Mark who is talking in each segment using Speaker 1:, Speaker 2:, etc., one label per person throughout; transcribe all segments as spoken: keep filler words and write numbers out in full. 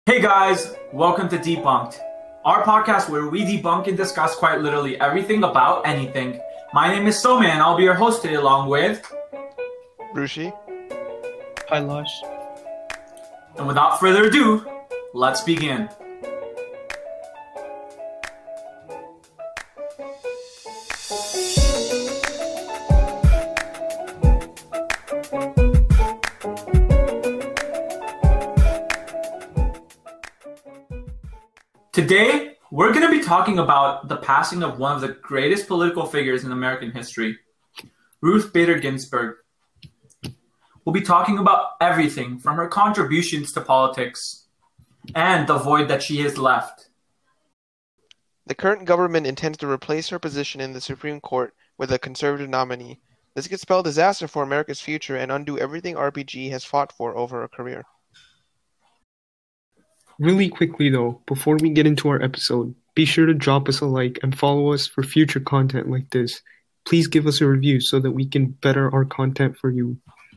Speaker 1: Hey guys, welcome to Debunked, our podcast where we debunk and discuss quite literally everything about anything. My name is Soma and I'll be your host today along with
Speaker 2: Rushi.
Speaker 3: Hi, Lush.
Speaker 1: And without further ado, let's begin. Today, we're going to be talking about the passing of one of the greatest political figures in American history, Ruth Bader Ginsburg. We'll be talking about everything from her contributions to politics and the void that she has left.
Speaker 2: The current government intends to replace her position in the Supreme Court with a conservative nominee. This could spell disaster for America's future and undo everything R B G has fought for over her career.
Speaker 3: Really quickly though, before we get into our episode, be sure to drop us a like and follow us for future content like this. Please give us a review so that we can better our content for you.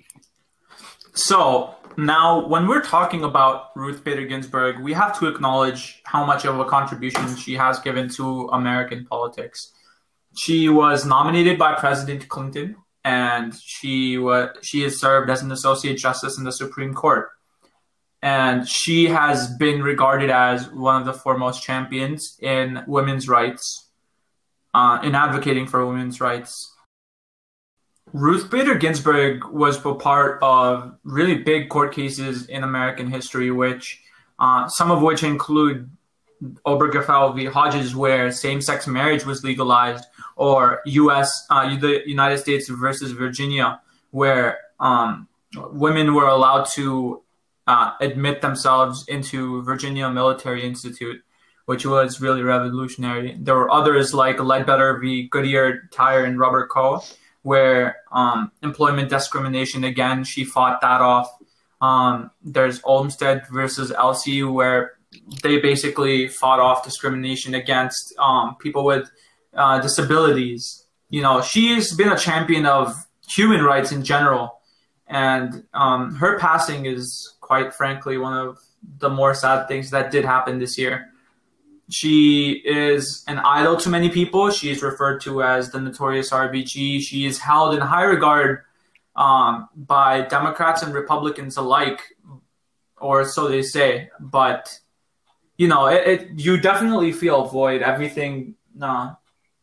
Speaker 1: So, now when we're talking about Ruth Bader Ginsburg, we have to acknowledge how much of a contribution she has given to American politics. She was nominated by President Clinton, and she was she has served as an associate justice in the Supreme Court. And she has been regarded as one of the foremost champions in women's rights, uh, in advocating for women's rights. Ruth Bader Ginsburg was a part of really big court cases in American history, which uh, some of which include Obergefell v. Hodges, where same-sex marriage was legalized, or U S uh, the United States versus Virginia, where um, women were allowed to Uh, admit themselves into Virginia Military Institute, which was really revolutionary. There were others like Ledbetter v. Goodyear Tire and Rubber Co., where um, employment discrimination, again, she fought that off. Um, there's Olmstead versus Elsie, where they basically fought off discrimination against um, people with uh, disabilities. You know, she's been a champion of human rights in general. And um, her passing is, quite frankly, one of the more sad things that did happen this year. She is an idol to many people. She is referred to as the notorious R B G. She is held in high regard um, by Democrats and Republicans alike, or so they say. But, you know, it, it you definitely feel a void. Everything, uh,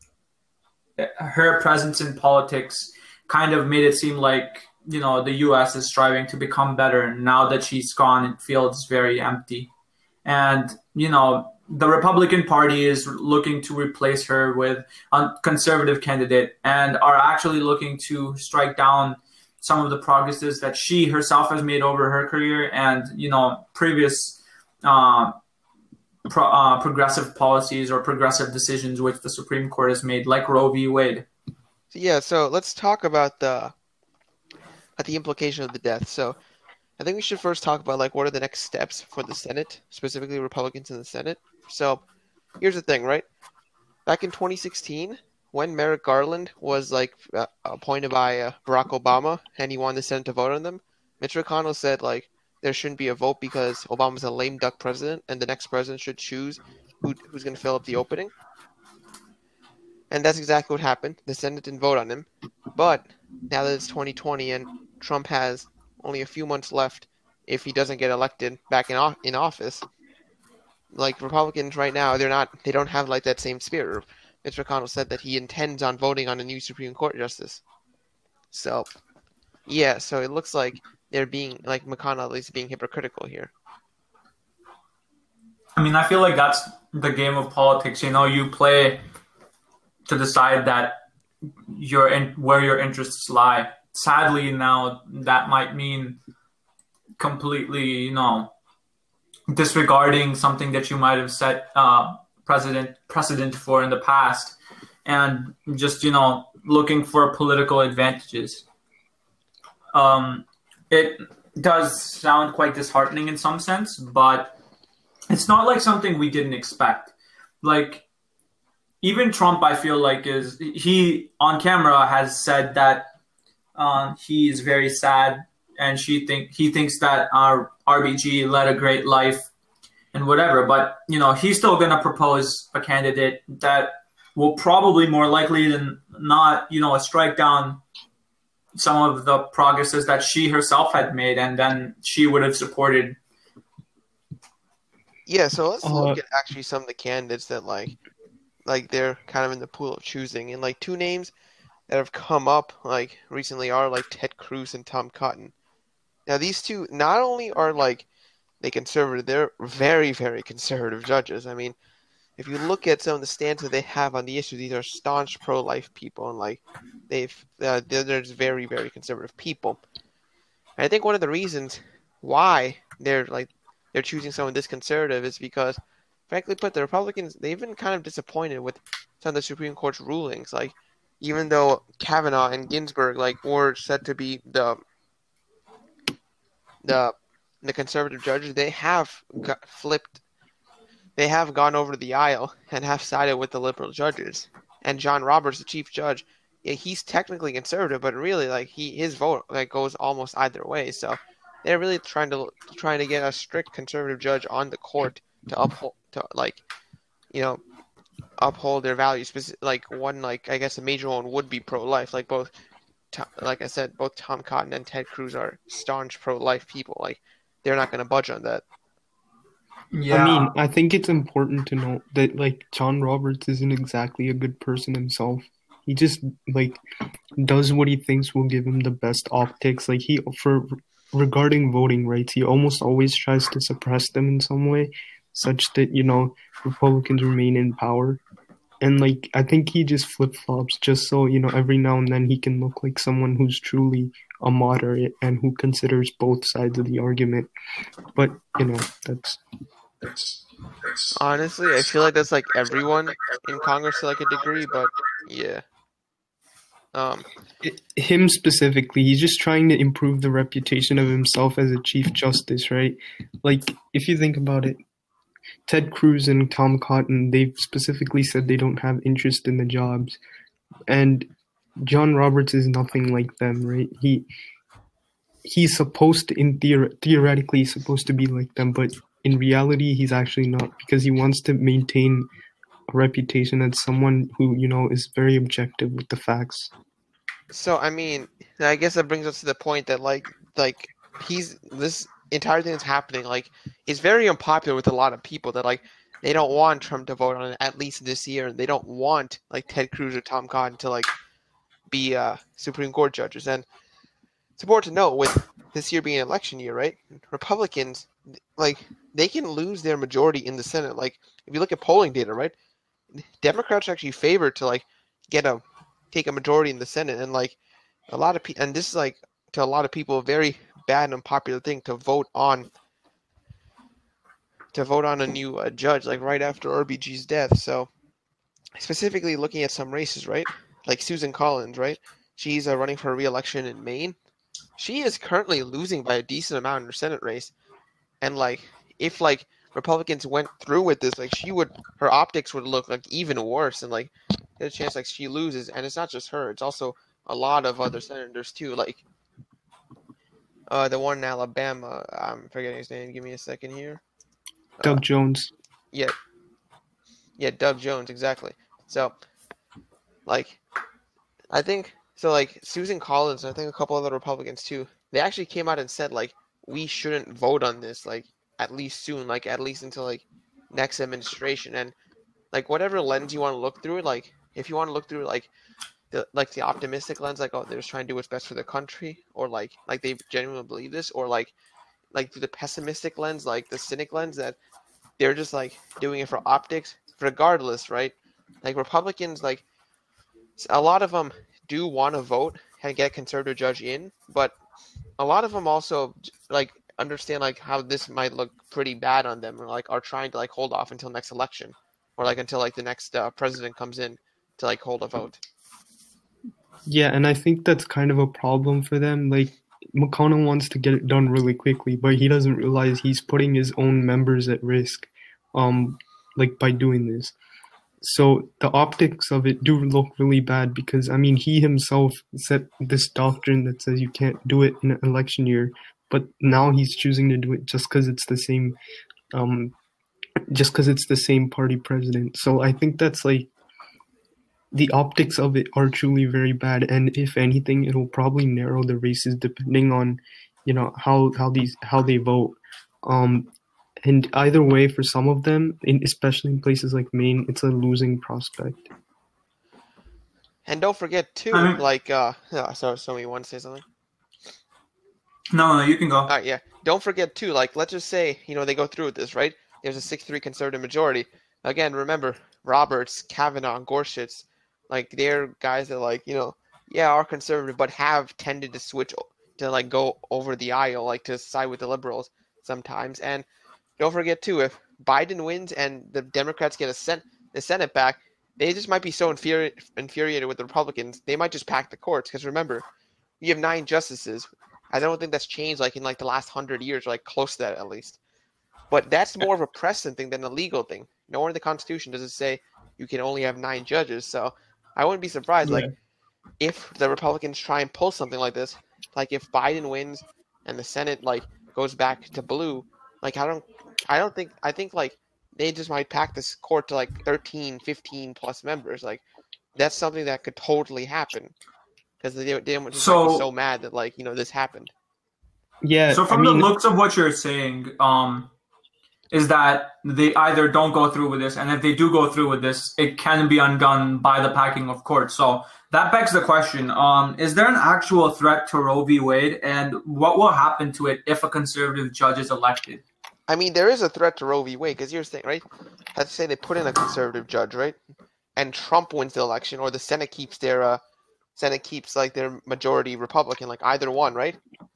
Speaker 1: her presence in politics kind of made it seem like, you know, the U S is striving to become better. And now that she's gone, it feels very empty. And, you know, the Republican Party is looking to replace her with a conservative candidate and are actually looking to strike down some of the progresses that she herself has made over her career and, you know, previous uh, pro, uh, progressive policies or progressive decisions which the Supreme Court has made, like Roe v. Wade.
Speaker 2: Yeah, so let's talk about the at the implication of the death. So I think we should first talk about like what are the next steps for the Senate, specifically Republicans in the Senate. So here's the thing, right? Back in twenty sixteen, when Merrick Garland was like uh, appointed by uh, Barack Obama and he wanted the Senate to vote on them, Mitch McConnell said like there shouldn't be a vote because Obama's a lame duck president and the next president should choose who, who's going to fill up the opening. And that's exactly what happened. The Senate didn't vote on him. But now that it's twenty twenty and Trump has only a few months left if he doesn't get elected back in in office, like Republicans right now, they're not they don't have like that same spirit. Mitch McConnell said that he intends on voting on a new Supreme Court justice. So, yeah, so it looks like they're being, like McConnell is being hypocritical here.
Speaker 1: I mean, I feel like that's the game of politics. You know, you play to decide that your in, where your interests lie. Sadly, now that might mean completely, you know, disregarding something that you might have set uh, precedent precedent for in the past, and just, you know, looking for political advantages. Um, it does sound quite disheartening in some sense, but it's not like something we didn't expect. Like, even Trump, I feel like, is he on camera has said that uh, he is very sad, and she think he thinks that our R B G led a great life, and whatever. But you know, he's still going to propose a candidate that will probably more likely than not, you know, strike down some of the progresses that she herself had made, and then she would have supported.
Speaker 2: Yeah, so let's
Speaker 3: Uh,
Speaker 2: look at actually some of the candidates that like like they're kind of in the pool of choosing. And like two names that have come up like recently are like Ted Cruz and Tom Cotton. Now these two not only are like they conservative, they're very, very conservative judges. I mean, if you look at some of the stances they have on the issue, these are staunch pro-life people, and like they've uh, they're, they're just very, very conservative people. And I think one of the reasons why they're like they're choosing someone this conservative is because, frankly put, the Republicans they've been kind of disappointed with some of the Supreme Court's rulings. Like, even though Kavanaugh and Ginsburg like were said to be the the the conservative judges, they have got flipped. They have gone over the aisle and have sided with the liberal judges. And John Roberts, the chief judge, yeah, he's technically conservative, but really, like he his vote like goes almost either way. So they're really trying to trying to get a strict conservative judge on the court to uphold to like you know uphold their values. Like one, like I guess a major one would be pro-life. Like both, like I said, both Tom Cotton and Ted Cruz are staunch pro-life people. Like they're not going to budge on that.
Speaker 1: Yeah.
Speaker 3: I mean, I think it's important to note that like John Roberts isn't exactly a good person himself. He just like does what he thinks will give him the best optics. Like he for regarding voting rights, he almost always tries to suppress them in some way, such that, you know, Republicans remain in power. And like I think he just flip flops just so, you know, every now and then he can look like someone who's truly a moderate and who considers both sides of the argument. But, you know, that's
Speaker 4: That's, that's,
Speaker 2: Honestly, I feel like that's like everyone in Congress to like a degree, but yeah. Um,
Speaker 3: it, him specifically, he's just trying to improve the reputation of himself as a Chief Justice, right? Like, if you think about it, Ted Cruz and Tom Cotton, they've specifically said they don't have interest in the jobs. And John Roberts is nothing like them, right? He he's supposed to, in theor- theoretically, he's supposed to be like them, but in reality, he's actually not, because he wants to maintain a reputation as someone who, you know, is very objective with the facts.
Speaker 2: so I mean, I guess that brings us to the point that like like he's this entire thing that's happening like is very unpopular with a lot of people that like they don't want Trump to vote on it at least this year, and they don't want like Ted Cruz or Tom Cotton to like be uh, Supreme Court judges. And it's important to note with this year being an election year, right? Republicans like they can lose their majority in the Senate. Like if you look at polling data, right? Democrats are actually favored to like get a take a majority in the Senate, and like a lot of people, and this is like to a lot of people a very bad and unpopular thing to vote on to vote on a new uh, judge like right after R B G's death. So specifically looking at some races, right? Like Susan Collins, right? She's uh, running for re-election in Maine. She is currently losing by a decent amount in her Senate race, and like if like Republicans went through with this, like she would, her optics would look like even worse, and like there's a chance like she loses. And it's not just her; it's also a lot of other senators too. Like uh, the one in Alabama, I'm forgetting his name. Give me a second here.
Speaker 3: Doug
Speaker 2: Uh,
Speaker 3: Jones.
Speaker 2: yeah, yeah, Doug Jones, exactly. So, like, I think so. Like Susan Collins, and I think a couple other Republicans too. They actually came out and said like we shouldn't vote on this. Like at least soon, like at least until like next administration. And like whatever lens you want to look through it, like if you want to look through like the like the optimistic lens, like oh they're just trying to do what's best for the country, or like like they genuinely believe this, or like like through the pessimistic lens, like the cynic lens that they're just like doing it for optics. Regardless, right? Like Republicans, like a lot of them do want to vote and get a conservative judge in, but a lot of them also like understand like how this might look pretty bad on them, or like are trying to like hold off until next election, or like until like the next uh, president comes in to like hold a vote.
Speaker 3: Yeah, and I think that's kind of a problem for them. Like, McConnell wants to get it done really quickly, but he doesn't realize he's putting his own members at risk, um, like by doing this. So the optics of it do look really bad because, I mean, he himself set this doctrine that says you can't do it in an election year, but now he's choosing to do it just because it's the same, um, just because it's the same party president. So I think that's like the optics of it are truly very bad, and if anything, it'll probably narrow the races depending on, you know, how how these how they vote. Um, and either way, for some of them, in, especially in places like Maine, it's a losing prospect.
Speaker 2: And don't forget too,
Speaker 1: I mean-
Speaker 2: like uh, oh, sorry, so you want to say something?
Speaker 1: No, no, you can go.
Speaker 2: All right, yeah. Don't forget too, like let's just say you know they go through with this, right? There's a six three conservative majority. Again, remember Roberts, Kavanaugh, and Gorsuch, like they're guys that like you know yeah are conservative, but have tended to switch o- to like go over the aisle, like to side with the liberals sometimes. And don't forget too, if Biden wins and the Democrats get a sen- the Senate back, they just might be so infuri- infuriated with the Republicans, they might just pack the courts. Because remember, you have nine justices. I don't think that's changed like in like the last hundred years, or like close to that at least. But that's more of a precedent thing than a legal thing. Nowhere in the Constitution does it say you can only have nine judges. So I wouldn't be surprised, like, if the Republicans try and pull something like this, like if Biden wins and the Senate like goes back to blue, like I don't, I don't think, I think like they just might pack this court to like thirteen, fifteen plus members. Like that's something that could totally happen because they, they just might
Speaker 1: So-
Speaker 2: be so mad that like you know this happened.
Speaker 3: Yeah.
Speaker 1: So from
Speaker 3: I mean,
Speaker 1: the looks of what you're saying, um, is that they either don't go through with this, and if they do go through with this, it can be undone by the packing of courts. So that begs the question: um, is there an actual threat to Roe v. Wade, and what will happen to it if a conservative judge is elected?
Speaker 2: I mean, there is a threat to Roe v. Wade because here's the thing, right? Let's say they put in a conservative judge, right? And Trump wins the election, or the Senate keeps their uh, Senate keeps like their majority Republican, like either one, right?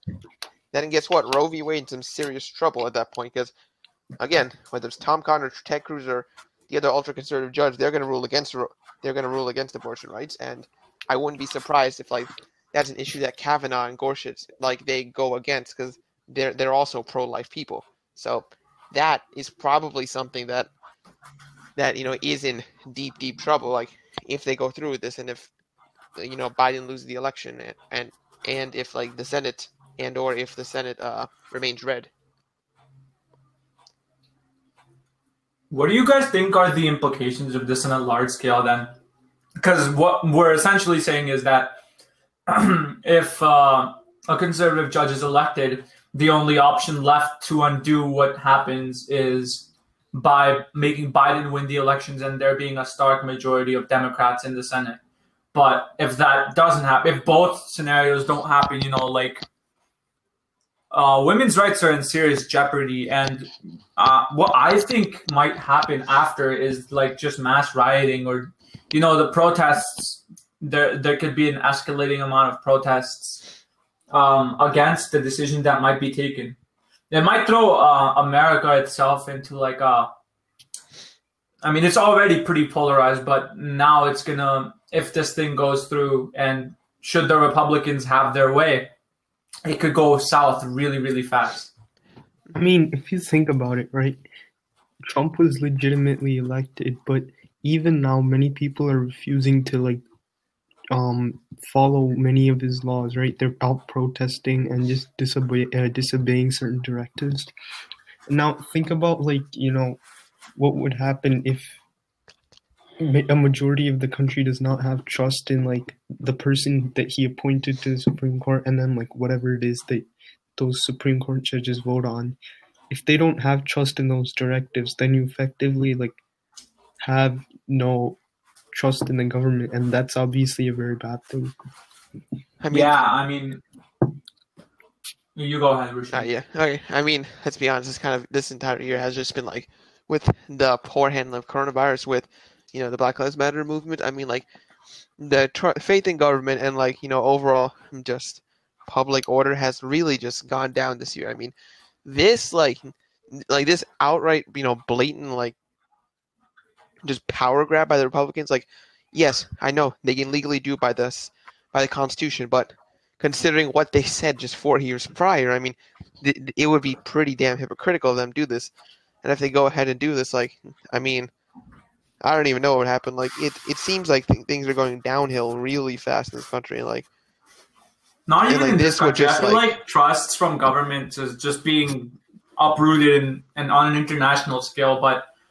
Speaker 2: Then guess what? Roe v. Wade in some serious trouble at that point because, again, whether it's Tom Cotton or Ted Cruz or the other ultra-conservative judge, they're going to rule against they're going to rule against abortion rights, and I wouldn't be surprised if like that's an issue that Kavanaugh and Gorsuch like they go against because they're they're also pro-life people. So that is probably something that that you know is in deep deep trouble. Like if they go through with this, and if you know Biden loses the election, and and, and if like the Senate and or if the Senate uh, remains red.
Speaker 1: What do you guys think are the implications of this on a large scale then? Because what we're essentially saying is that if uh, a conservative judge is elected, the only option left to undo what happens is by making Biden win the elections and there being a stark majority of Democrats in the Senate. But if that doesn't happen, if both scenarios don't happen, you know, like uh, women's rights are in serious jeopardy. And uh, what I think might happen after is like just mass rioting or, you know, the protests. There, there could be an escalating amount of protests um, against the decision that might be taken. It might throw uh, America itself into like a. I mean, it's already pretty polarized, but now it's gonna. If this thing goes through, and should the Republicans have their way, it could go south really, really fast.
Speaker 3: I mean, if you think about it, right? Trump was legitimately elected, but even now, many people are refusing to like um follow many of his laws, right? They're out protesting and just disobey uh, disobeying certain directives. Now, think about like you know what would happen if a majority of the country does not have trust in like the person that he appointed to the Supreme Court, and then like whatever it is that those Supreme Court judges vote on. If they don't have trust in those directives, then you effectively like have no trust in the government, and that's obviously a very bad thing.
Speaker 2: I mean,
Speaker 1: Yeah, I mean, you go ahead, Rashid.
Speaker 2: Uh, yeah. Okay. I mean, let's be honest. This kind of this entire year has just been like with the poor handling of coronavirus, with you know the Black Lives Matter movement. I mean, like the tr- faith in government and like you know overall just public order has really just gone down this year. I mean, this like like this outright you know blatant like just power grab by the Republicans. Like, yes, I know they can legally do it by this by the Constitution, but considering what they said just four years prior, I mean, th- it would be pretty damn hypocritical of them to do this. And if they go ahead and do this, like, I mean, I don't even know what would happen. Like, it it seems like th- things are going downhill really fast in this country. Like,
Speaker 1: Not
Speaker 2: and,
Speaker 1: even
Speaker 2: like,
Speaker 1: in
Speaker 2: this
Speaker 1: this
Speaker 2: would
Speaker 1: country. I
Speaker 2: just,
Speaker 1: feel
Speaker 2: like-
Speaker 1: like trusts from government is just being uprooted and, and on an international scale. But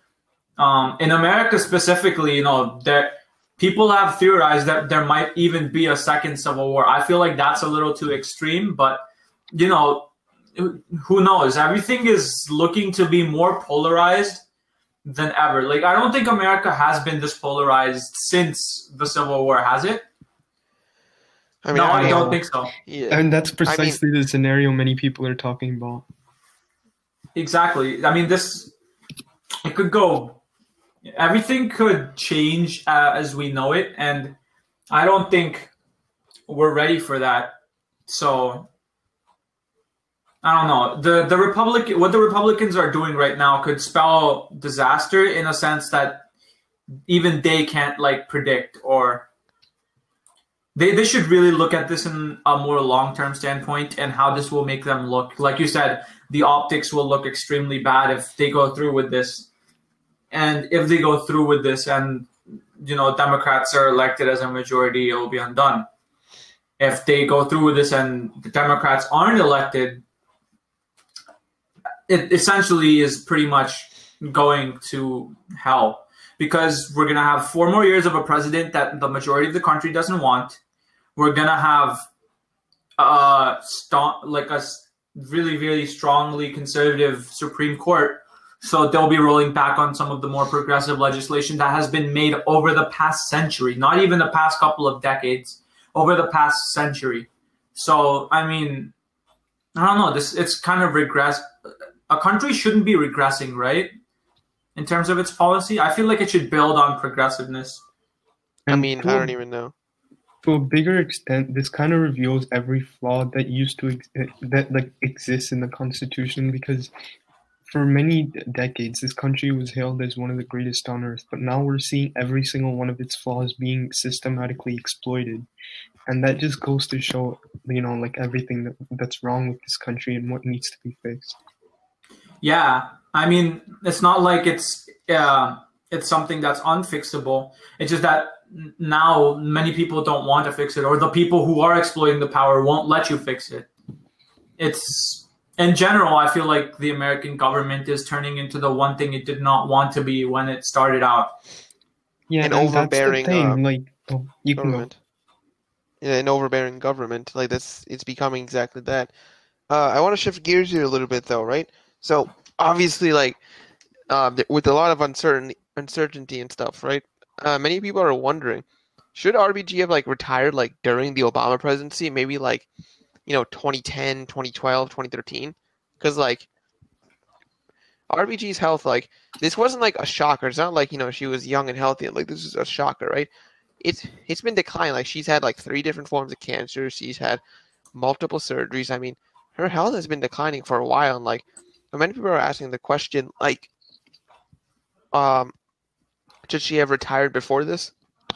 Speaker 1: Um, in America specifically, you know, there people have theorized that there might even be a second civil war. I feel like that's a little too extreme, but you know, who knows? Everything is looking to be more polarized than ever. Like, I don't think America has been this polarized since the Civil War, has it?
Speaker 2: I mean,
Speaker 1: no,
Speaker 2: I
Speaker 1: I
Speaker 2: don't
Speaker 1: don't
Speaker 2: know.
Speaker 1: think so.
Speaker 2: Yeah.
Speaker 3: And that's
Speaker 2: I mean,
Speaker 3: precisely the scenario many people are talking about.
Speaker 1: Exactly. I mean, this it could go. Everything could change uh, as we know it, and I don't think we're ready for that. So I don't know. The the Republic what the Republicans are doing right now could spell disaster in a sense that even they can't like predict, or they they should really look at this in a more long-term standpoint and how this will make them look. Like you said, the optics will look extremely bad if they go through with this. And if they go through with this and you know Democrats are elected as a majority, it will be undone. If they go through with this and the Democrats aren't elected, it essentially is pretty much going to hell, because we're going to have four more years of a president that the majority of the country doesn't want. We're going to have uh, st- like a really, really strongly conservative Supreme Court. So they'll be rolling back on some of the more progressive legislation that has been made over the past century, not even the past couple of decades, over the past century. So, I mean, I don't know. This it's kind of regress. A country shouldn't be regressing, right? In terms of its policy, I feel like it should build on progressiveness.
Speaker 2: I
Speaker 3: And
Speaker 2: mean,
Speaker 3: to
Speaker 2: I
Speaker 3: a-
Speaker 2: don't even know.
Speaker 3: To a bigger extent, this kind of reveals every flaw that used to ex- that like exists in the Constitution, because for many d- decades this country was hailed as one of the greatest on earth, but now we're seeing every single one of its flaws being systematically exploited, and that just goes to show, you know, like everything that, that's wrong with this country and what needs to be fixed.
Speaker 1: Yeah, I mean, it's not like it's uh, it's something that's unfixable. It's just that n- now many people don't want to fix it, or the people who are exploiting the power won't let you fix it. It's in general, I feel like the American government is turning into the one thing it did not want to be when it started out.
Speaker 3: Yeah,
Speaker 2: An
Speaker 3: and that's the
Speaker 2: overbearing,
Speaker 3: thing.
Speaker 2: uh,
Speaker 3: Like, oh, you can go.
Speaker 2: Government. Yeah, an overbearing government. Like this, it's becoming exactly that. Uh, I want to shift gears here a little bit, though, right? So obviously, like, uh, th- with a lot of uncertainty, uncertainty and stuff, right? Uh, many people are wondering, should R B G have like retired like during the Obama presidency, maybe like, you know, twenty ten, twenty twelve, twenty thirteen? Because like R B G's health, like, this wasn't like a shocker. It's not like, you know, she was young and healthy and like this is a shocker, right? It's it's been declining. Like she's had like three different forms of cancer. She's had multiple surgeries. I mean, her health has been declining for a while, and like many people are asking the question, like, um, should she have retired before this?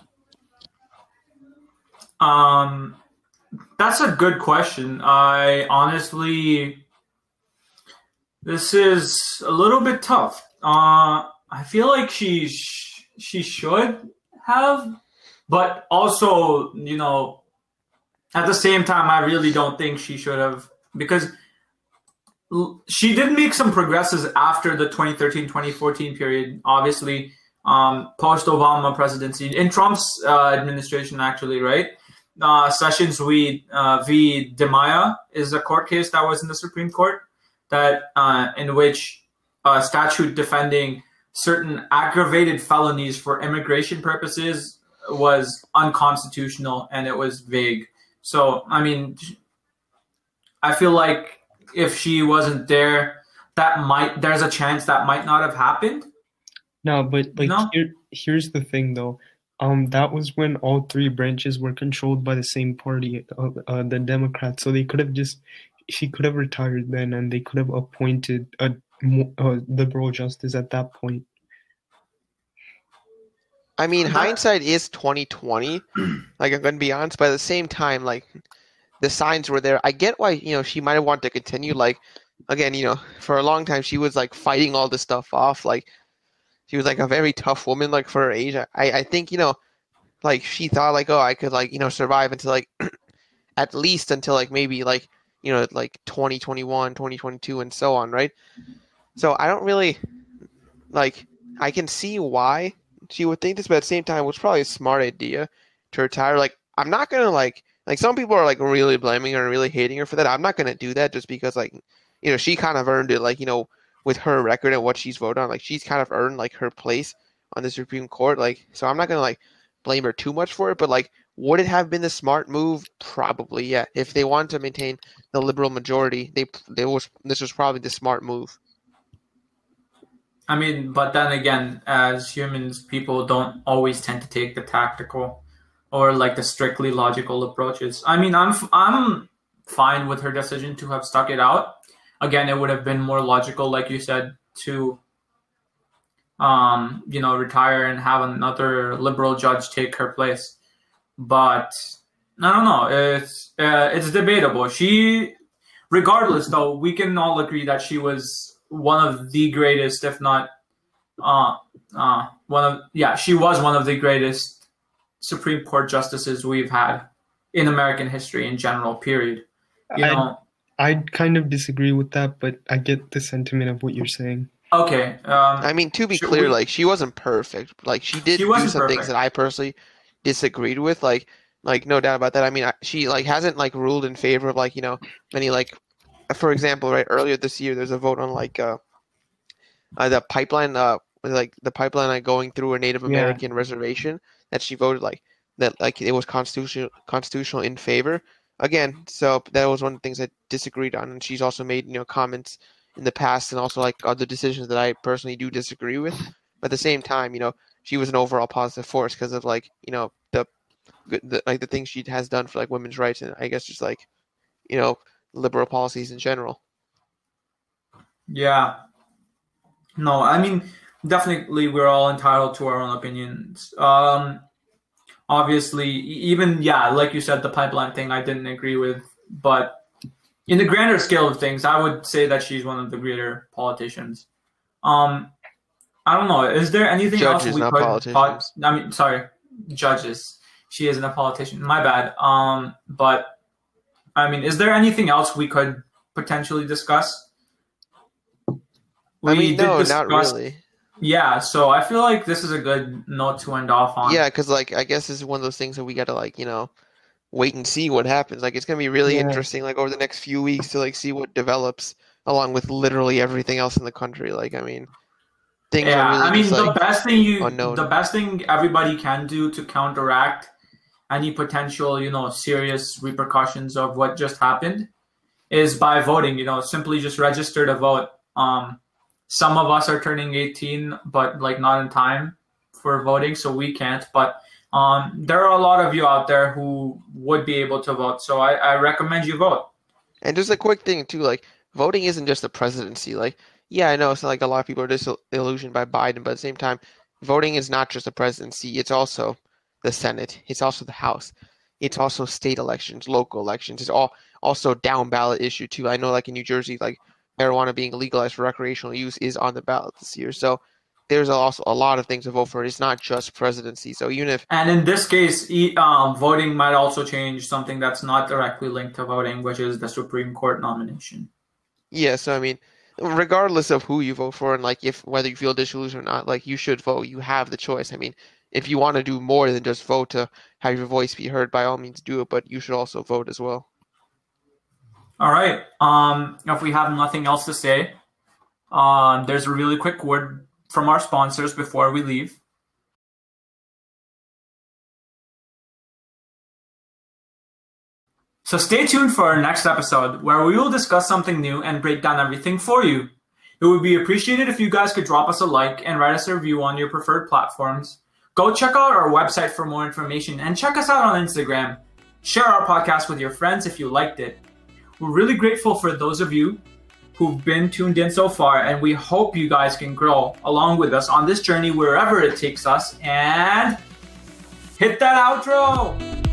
Speaker 1: Um, that's a good question. I honestly, this is a little bit tough. Uh, I feel like she sh- she should have, but also, you know, at the same time, I really don't think she should have, because l- she did make some progresses after the twenty thirteen twenty fourteen period, obviously, um, post-Obama presidency, in Trump's uh, administration, actually, right? Uh, Sessions v. Uh, v. DeMaya is a court case that was in the Supreme Court that uh, in which a statute defending certain aggravated felonies for immigration purposes was unconstitutional, and it was vague. So, I mean, I feel like if she wasn't there, that might there's a chance that might not have happened.
Speaker 3: No, but like
Speaker 1: No?
Speaker 3: here, here's the thing though. Um, that was when all three branches were controlled by the same party, uh, uh, the Democrats. So they could have just, she could have retired then, and they could have appointed a, mo- a liberal justice at that point.
Speaker 2: I mean,
Speaker 1: That-
Speaker 2: hindsight is twenty twenty. Like, I'm gonna be honest, but at the same time, like, the signs were there. I get why, you know, she might have wanted to continue. Like, again, you know, for a long time she was like fighting all this stuff off. Like, she was like a very tough woman, like for her age. I, I think, you know, like she thought like, oh, I could like, you know, survive until like at least until like maybe like, you know, like twenty twenty-one, twenty twenty-two and so on, right? So I don't really like I can see why she would think this, but at the same time, it was probably a smart idea to retire. Like, I'm not gonna like like some people are like really blaming her and really hating her for that. I'm not gonna do that just because like you know she kind of earned it. Like you know with her record and what she's voted on, like she's kind of earned like her place on the Supreme Court. Like, so I'm not gonna like blame her too much for it. But like, would it have been the smart move? Probably, yeah. If they wanted to maintain the liberal majority, they they was this was probably the smart move.
Speaker 1: I mean, but then again, as humans, people don't always tend to take the tactical or like the strictly logical approaches. I mean, I'm I'm fine with her decision to have stuck it out. Again, it would have been more logical, like you said, to um, you know, retire and have another liberal judge take her place. But I don't know. It's uh, it's debatable. She, regardless, though, we can all agree that she was one of the greatest, if not, uh, uh, one of yeah, she was one of the greatest Supreme Court justices we've had in American history in general. Period. You
Speaker 3: I
Speaker 1: know.
Speaker 3: I kind of disagree with that, but I get the sentiment of what you're saying.
Speaker 1: Okay. Um,
Speaker 2: I mean, to be
Speaker 1: should
Speaker 2: clear,
Speaker 1: we-
Speaker 2: like she wasn't perfect. Like she did
Speaker 1: She
Speaker 2: do
Speaker 1: wasn't
Speaker 2: some
Speaker 1: perfect.
Speaker 2: things that I personally disagreed with. Like, like no doubt about that. I mean, I, she like hasn't like ruled in favor of like you know many like, for example, right earlier this year there's a vote on like uh, uh the pipeline uh like the pipeline like going through a Native
Speaker 3: Yeah.
Speaker 2: American reservation that she voted like that like it was constitutional constitutional in favor. Again, so that was one of the things I disagreed on, and she's also made you know comments in the past and also like other decisions that I personally do disagree with. But at the same time, you know, she was an overall positive force because of like you know the, the like the things she has done for like women's rights and I guess just like you know liberal policies in general.
Speaker 1: Yeah. No, I mean, definitely we're all entitled to our own opinions. Um, obviously, e- even, yeah, like you said, the pipeline thing I didn't agree with. But in the grander scale of things, I would say that she's one of the greater politicians. Um, I don't know. Is there anything
Speaker 2: Judges,
Speaker 1: else we
Speaker 2: not
Speaker 1: could
Speaker 2: politicians.
Speaker 1: talk? I mean, sorry, judges. She isn't a politician. My bad. Um, but, I mean, is there anything else we could potentially discuss?
Speaker 2: I mean,
Speaker 1: did
Speaker 2: no, not
Speaker 1: discuss-
Speaker 2: really.
Speaker 1: Yeah, so I feel like this is a good note to end off on.
Speaker 2: Yeah, because like I guess this is one of those things that we gotta like you know wait and see what happens. Like it's gonna be really
Speaker 3: Yeah.
Speaker 2: interesting like over the next few weeks to like see what develops along with literally everything else in the country. Like I mean, things
Speaker 1: Yeah,
Speaker 2: are really
Speaker 1: I mean,
Speaker 2: just,
Speaker 1: the
Speaker 2: like,
Speaker 1: best thing you,
Speaker 2: unknown.
Speaker 1: the best thing everybody can do to counteract any potential, you know, serious repercussions of what just happened is by voting. You know, simply just register to vote. Um, some of us are turning eighteen, but like not in time for voting, so we can't. But um, there are a lot of you out there who would be able to vote, so I, I recommend you vote.
Speaker 2: And just a quick thing too, like voting isn't just the presidency. Like, yeah, I know it's not like a lot of people are disillusioned by Biden, but at the same time, voting is not just the presidency. It's also the Senate. It's also the House. It's also state elections, local elections. It's all also down ballot issue too. I know, like in New Jersey, like marijuana being legalized for recreational use is on the ballot this year. So there's also a lot of things to vote for. It's not just presidency. So even if
Speaker 1: And in this case, e- um, voting might also change something that's not directly linked to voting, which is the Supreme Court nomination.
Speaker 2: yeah, so I mean, regardless of who you vote for and like if whether you feel disillusioned or not, like you should vote. You have the choice. I mean, if you want to do more than just vote to have your voice be heard, by all means do it, but you should also vote as well.
Speaker 1: All right. Um, if we have nothing else to say, um, there's a really quick word from our sponsors before we leave. So stay tuned for our next episode where we will discuss something new and break down everything for you. It would be appreciated if you guys could drop us a like and write us a review on your preferred platforms. Go check out our website for more information and check us out on Instagram. Share our podcast with your friends if you liked it. We're really grateful for those of you who've been tuned in so far, and we hope you guys can grow along with us on this journey wherever it takes us. And hit that outro!